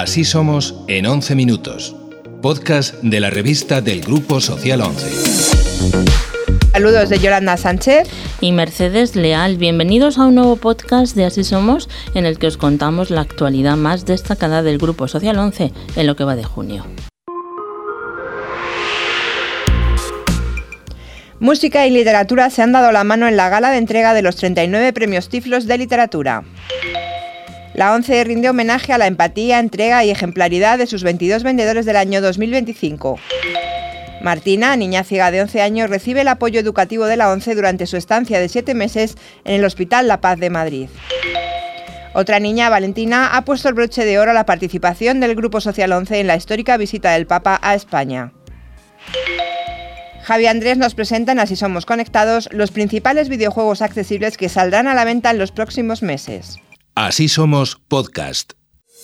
Así somos en 11 minutos. Podcast de la revista del Grupo Social 11. Saludos de Yolanda Sánchez y Mercedes Leal. Bienvenidos a un nuevo podcast de Así Somos, en el que os contamos la actualidad más destacada del Grupo Social 11 en lo que va de junio. Música y literatura se han dado la mano en la gala de entrega de los 39 premios Tiflos de literatura. La ONCE rinde homenaje a la empatía, entrega y ejemplaridad de sus 22 vendedores del año 2025. Martina, niña ciega de 11 años, recibe el apoyo educativo de la ONCE durante su estancia de 7 meses en el Hospital La Paz de Madrid. Otra niña, Valentina, ha puesto el broche de oro a la participación del Grupo Social 11 en la histórica visita del Papa a España. Javi Andrés nos presenta en Así Somos Conectados los principales videojuegos accesibles que saldrán a la venta en los próximos meses. Así Somos Podcast.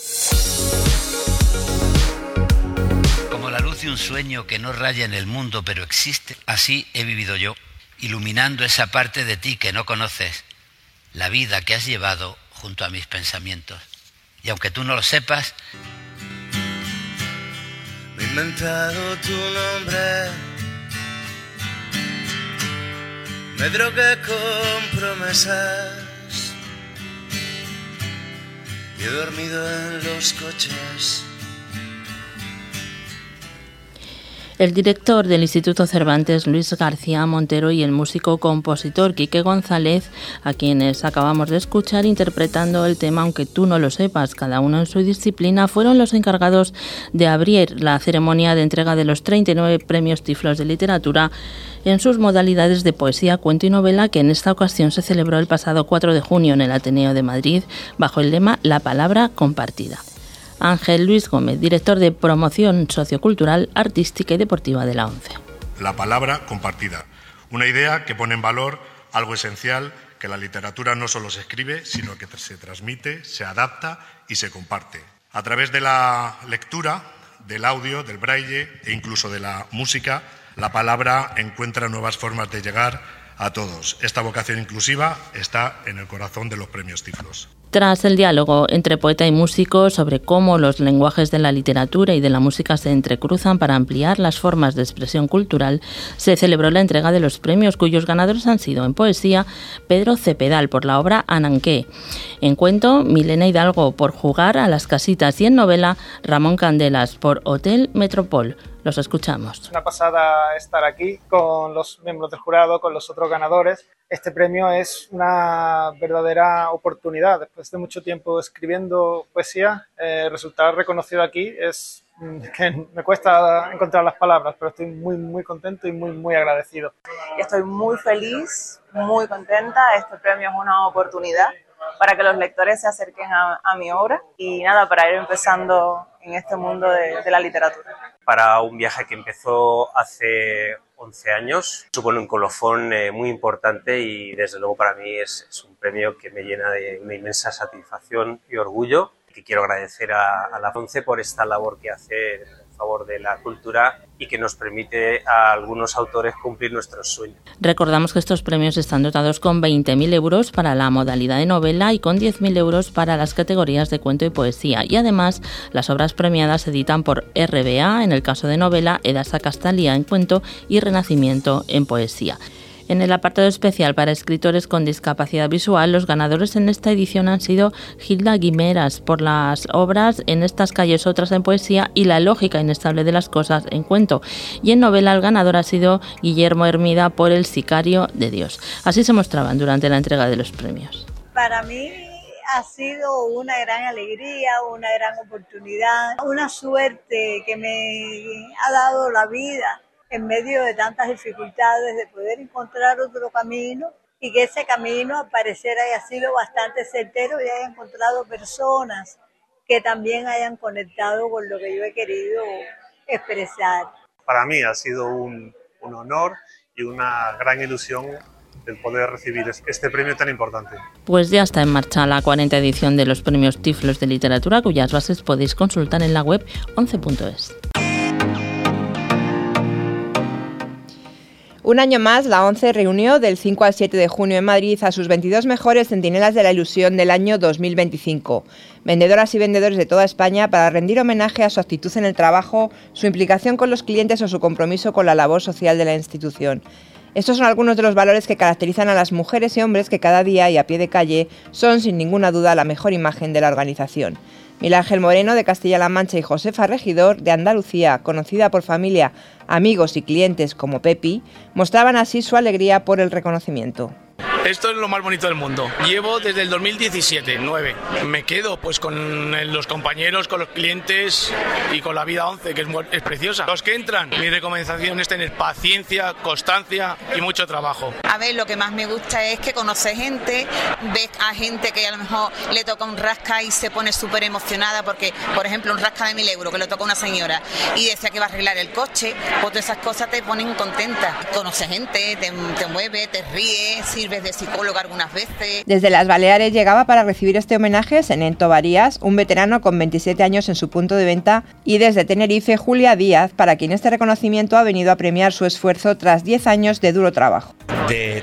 Como la luz de un sueño que no raya en el mundo pero existe, así he vivido yo, iluminando esa parte de ti que no conoces, la vida que has llevado junto a mis pensamientos. Y aunque tú no lo sepas, me he inventado tu nombre, me drogué con promesas y he dormido en los coches. El director del Instituto Cervantes, Luis García Montero, y el músico-compositor Quique González, a quienes acabamos de escuchar interpretando el tema Aunque tú no lo sepas, cada uno en su disciplina, fueron los encargados de abrir la ceremonia de entrega de los 39 premios Tiflos de literatura en sus modalidades de poesía, cuento y novela, que en esta ocasión se celebró el pasado 4 de junio en el Ateneo de Madrid, bajo el lema La palabra compartida. Ángel Luis Gómez, director de Promoción Sociocultural, Artística y Deportiva de la ONCE. La palabra compartida, una idea que pone en valor algo esencial, que la literatura no solo se escribe, sino que se transmite, se adapta y se comparte. A través de la lectura, del audio, del braille e incluso de la música, la palabra encuentra nuevas formas de llegar a todos. Esta vocación inclusiva está en el corazón de los premios Tiflos. Tras el diálogo entre poeta y músico sobre cómo los lenguajes de la literatura y de la música se entrecruzan para ampliar las formas de expresión cultural, se celebró la entrega de los premios, cuyos ganadores han sido en poesía Pedro Cepedal por la obra Ananqué, en cuento Milena Hidalgo por Jugar a las casitas y en novela Ramón Candelas por Hotel Metropol. Los escuchamos. Es una pasada estar aquí con los miembros del jurado, con los otros ganadores. Este premio es una verdadera oportunidad. Después de mucho tiempo escribiendo poesía, resultar reconocido aquí es que me cuesta encontrar las palabras, pero estoy muy contento y muy agradecido. Estoy muy feliz, muy contenta. Este premio es una oportunidad para que los lectores se acerquen a mi obra y nada, para ir empezando en este mundo de la literatura. Para un viaje que empezó hace 11 años, supone un colofón muy importante y desde luego para mí es un premio que me llena de una inmensa satisfacción y orgullo, que quiero agradecer a la ONCE por esta labor que hace en favor de la cultura y que nos permite a algunos autores cumplir nuestros sueños. Recordamos que estos premios están dotados con 20.000 euros para la modalidad de novela y con 10.000 euros para las categorías de cuento y poesía. Y además, las obras premiadas se editan por RBA, en el caso de novela, Edasa Castalia en cuento y Renacimiento en poesía. En el apartado especial para escritores con discapacidad visual, los ganadores en esta edición han sido Gilda Guimeras por las obras En estas calles otras en poesía y La lógica inestable de las cosas en cuento. Y en novela el ganador ha sido Guillermo Hermida por El sicario de Dios. Así se mostraban durante la entrega de los premios. Para mí ha sido una gran alegría, una gran oportunidad, una suerte que me ha dado la vida en medio de tantas dificultades, de poder encontrar otro camino y que ese camino al parecer haya sido bastante certero y haya encontrado personas que también hayan conectado con lo que yo he querido expresar. Para mí ha sido un honor y una gran ilusión el poder recibir este premio tan importante. Pues ya está en marcha la 40ª edición de los premios Tiflos de literatura, cuyas bases podéis consultar en la web 11.es. Un año más, la ONCE reunió del 5 al 7 de junio en Madrid a sus 22 mejores centinelas de la ilusión del año 2025, vendedoras y vendedores de toda España, para rendir homenaje a su actitud en el trabajo, su implicación con los clientes o su compromiso con la labor social de la institución. Estos son algunos de los valores que caracterizan a las mujeres y hombres que cada día y a pie de calle son sin ninguna duda la mejor imagen de la organización. Miguel Ángel Moreno, de Castilla-La Mancha, y Josefa Regidor, de Andalucía, conocida por familia, amigos y clientes como Pepi, mostraban así su alegría por el reconocimiento. Esto es lo más bonito del mundo. Llevo desde el 2017, 9. Me quedo pues con los compañeros, con los clientes y con la vida ONCE, que es preciosa. Los que entran, mi recomendación es tener paciencia, constancia y mucho trabajo. A ver, lo que más me gusta es que conoces gente, ves a gente que a lo mejor le toca un rasca y se pone súper emocionada porque, por ejemplo, un rasca de 1.000 euros que le toca a una señora y decía que va a arreglar el coche, pues todas esas cosas te ponen contenta. Conoces gente, te mueves, te ríes, sirves de psicóloga algunas veces. Desde las Baleares llegaba para recibir este homenaje Senento Varías, un veterano con 27 años en su punto de venta, y desde Tenerife Julia Díaz, para quien este reconocimiento ha venido a premiar su esfuerzo tras 10 años de duro trabajo. De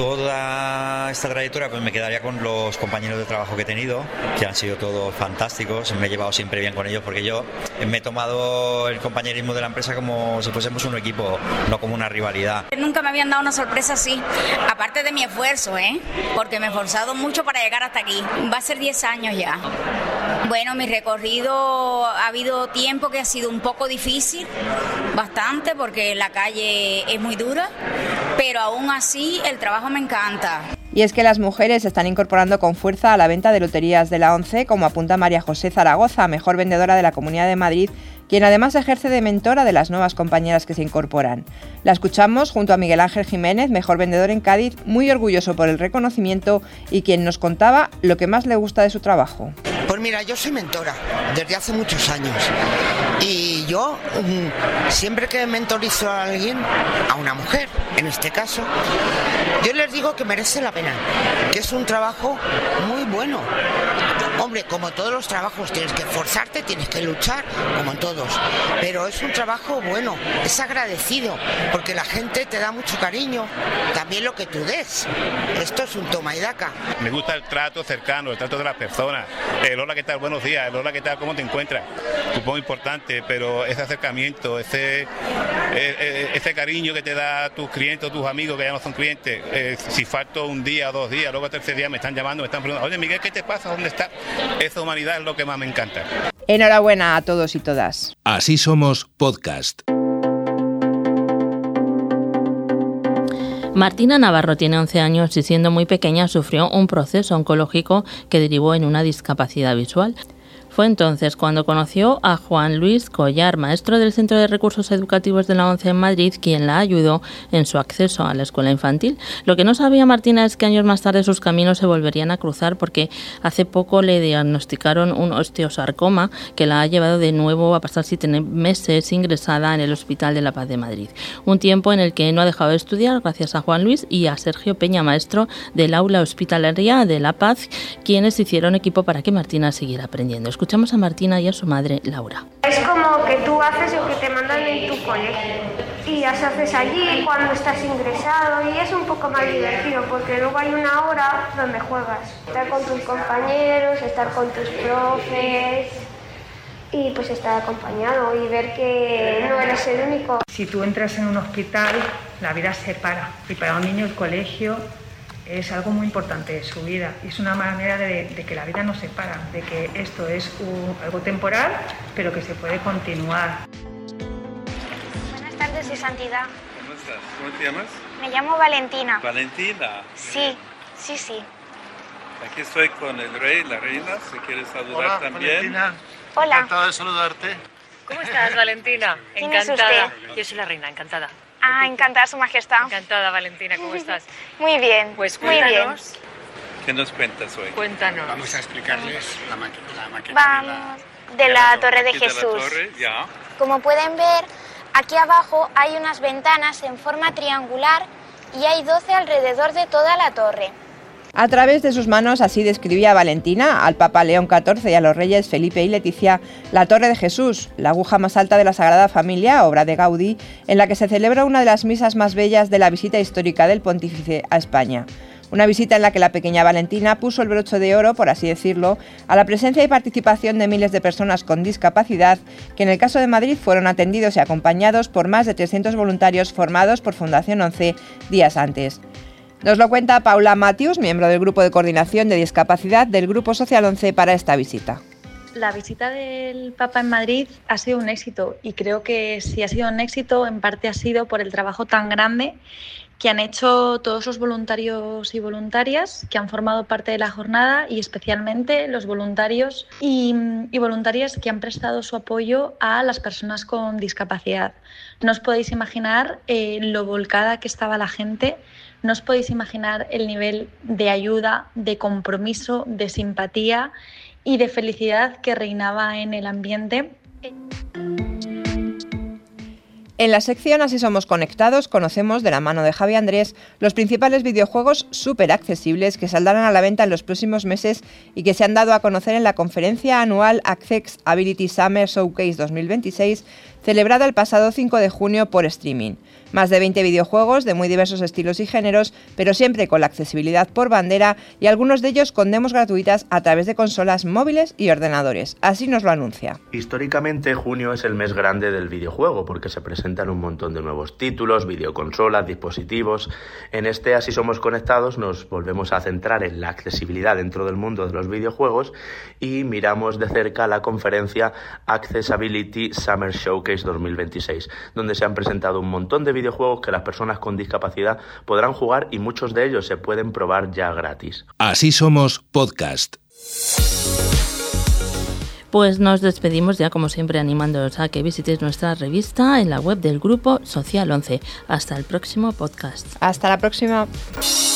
toda esta trayectoria pues me quedaría con los compañeros de trabajo que he tenido, que han sido todos fantásticos, me he llevado siempre bien con ellos porque yo me he tomado el compañerismo de la empresa como si fuésemos un equipo, no como una rivalidad. Nunca me habían dado una sorpresa así, aparte de mi esfuerzo, porque me he esforzado mucho para llegar hasta aquí. Va a ser 10 años ya. Bueno, mi recorrido ha habido tiempo que ha sido un poco difícil, bastante, porque la calle es muy dura, pero aún así el trabajo me encanta. Y es que las mujeres se están incorporando con fuerza a la venta de loterías de la ONCE, como apunta María José Zaragoza, mejor vendedora de la Comunidad de Madrid, quien además ejerce de mentora de las nuevas compañeras que se incorporan. La escuchamos junto a Miguel Ángel Jiménez, mejor vendedor en Cádiz, muy orgulloso por el reconocimiento y quien nos contaba lo que más le gusta de su trabajo. Pues mira, yo soy mentora desde hace muchos años y yo siempre que mentorizo a alguien, a una mujer en este caso, yo les digo que merece la pena, que es un trabajo muy bueno. Hombre, como todos los trabajos, tienes que esforzarte, tienes que luchar, como en todos, pero es un trabajo bueno, es agradecido, porque la gente te da mucho cariño, también lo que tú des. Esto es un toma y daca. Me gusta el trato cercano, el trato de las personas, el hola, ¿qué tal? Buenos días, el hola, ¿qué tal? ¿Cómo te encuentras? Supongo importante, pero ese acercamiento, ese cariño que te da tus clientes o tus amigos que ya no son clientes, si falto un día o 2 días, luego al tercer día me están llamando, me están preguntando, oye Miguel, ¿qué te pasa? ¿Dónde estás? Esa humanidad es lo que más me encanta. Enhorabuena a todos y todas. Así somos podcast. Martina Navarro tiene 11 años y siendo muy pequeña sufrió un proceso oncológico que derivó en una discapacidad visual. Fue entonces cuando conoció a Juan Luis Collar, maestro del Centro de Recursos Educativos de la ONCE en Madrid, quien la ayudó en su acceso a la escuela infantil. Lo que no sabía Martina es que años más tarde sus caminos se volverían a cruzar porque hace poco le diagnosticaron un osteosarcoma que la ha llevado de nuevo a pasar 7 meses ingresada en el Hospital de la Paz de Madrid. Un tiempo en el que no ha dejado de estudiar gracias a Juan Luis y a Sergio Peña, maestro del aula hospitalaria de La Paz, quienes hicieron equipo para que Martina siguiera aprendiendo. Escuchamos a Martina y a su madre, Laura. Es como que tú haces lo que te mandan en tu colegio y ya se haces allí cuando estás ingresado y es un poco más divertido porque luego hay una hora donde juegas. Estar con tus compañeros, estar con tus profes y pues estar acompañado y ver que no eres el único. Si tú entras en un hospital, la vida se para y para un niño el colegio es algo muy importante de su vida. Es una manera de que la vida no se para, de que esto es algo temporal, pero que se puede continuar. Buenas tardes, Su Santidad. ¿Cómo estás? ¿Cómo te llamas? Me llamo Valentina. Valentina. Sí. Aquí estoy con el rey, la reina, si quieres saludar. Hola, también. Valentina. Hola. Encantado de saludarte. ¿Cómo estás, Valentina? ¿Quién es Encantada. usted? Yo soy la reina, encantada. Ah, encantada, Su Majestad. Encantada, Valentina, ¿cómo estás? Muy bien, Pues muy bien. cuéntanos. ¿Qué nos cuentas hoy? Cuéntanos. Vamos a explicarles la maqueta Vamos de la Torre de Aquí Jesús. la torre, ya. Como pueden ver, aquí abajo hay unas ventanas en forma triangular y hay 12 alrededor de toda la torre. A través de sus manos así describía Valentina al Papa León XIV y a los reyes Felipe y Leticia la Torre de Jesús, la aguja más alta de la Sagrada Familia, obra de Gaudí, en la que se celebra una de las misas más bellas de la visita histórica del pontífice a España. Una visita en la que la pequeña Valentina puso el broche de oro, por así decirlo, a la presencia y participación de miles de personas con discapacidad, que en el caso de Madrid fueron atendidos y acompañados por más de 300 voluntarios formados por Fundación 11 días antes. Nos lo cuenta Paula Matius, miembro del Grupo de Coordinación de Discapacidad del Grupo Social 11 para esta visita. La visita del Papa en Madrid ha sido un éxito y creo que si ha sido un éxito, en parte ha sido por el trabajo tan grande que han hecho todos los voluntarios y voluntarias que han formado parte de la jornada y especialmente los voluntarios y voluntarias que han prestado su apoyo a las personas con discapacidad. No os podéis imaginar lo volcada que estaba la gente, no os podéis imaginar el nivel de ayuda, de compromiso, de simpatía y de felicidad que reinaba en el ambiente. En la sección Así somos conectados conocemos de la mano de Javi Andrés los principales videojuegos súper accesibles que saldrán a la venta en los próximos meses y que se han dado a conocer en la conferencia anual Accessibility Summer Showcase 2026 celebrada el pasado 5 de junio por streaming. Más de 20 videojuegos de muy diversos estilos y géneros, pero siempre con la accesibilidad por bandera y algunos de ellos con demos gratuitas a través de consolas móviles y ordenadores. Así nos lo anuncia. Históricamente, junio es el mes grande del videojuego porque se presentan un montón de nuevos títulos, videoconsolas, dispositivos. En este Así somos conectados nos volvemos a centrar en la accesibilidad dentro del mundo de los videojuegos y miramos de cerca la conferencia Accessibility Summer Showcase 2026, donde se han presentado un montón de videojuegos que las personas con discapacidad podrán jugar y muchos de ellos se pueden probar ya gratis. Así somos podcast. Pues nos despedimos ya como siempre animándoos a que visitéis nuestra revista en la web del Grupo Social 11. Hasta el próximo podcast. Hasta la próxima.